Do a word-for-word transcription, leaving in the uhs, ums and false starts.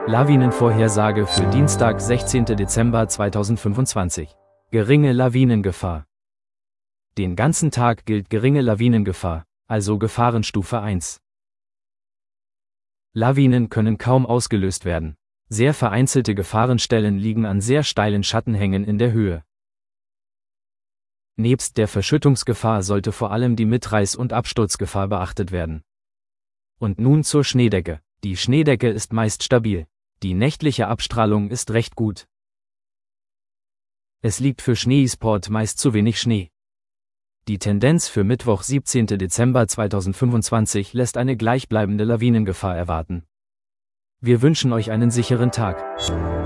Lawinenvorhersage für Dienstag, sechzehnten Dezember zweitausendfünfundzwanzig. Geringe Lawinengefahr. Den ganzen Tag gilt geringe Lawinengefahr, also Gefahrenstufe eins. Lawinen können kaum ausgelöst werden. Sehr vereinzelte Gefahrenstellen liegen an sehr steilen Schattenhängen in der Höhe. Nebst der Verschüttungsgefahr sollte vor allem die Mitreiß- und Absturzgefahr beachtet werden. Und nun zur Schneedecke. Die Schneedecke ist meist stabil. Die nächtliche Abstrahlung ist recht gut. Es liegt für Schneesport meist zu wenig Schnee. Die Tendenz für Mittwoch, siebzehnten Dezember zweitausendfünfundzwanzig lässt eine gleichbleibende Lawinengefahr erwarten. Wir wünschen euch einen sicheren Tag.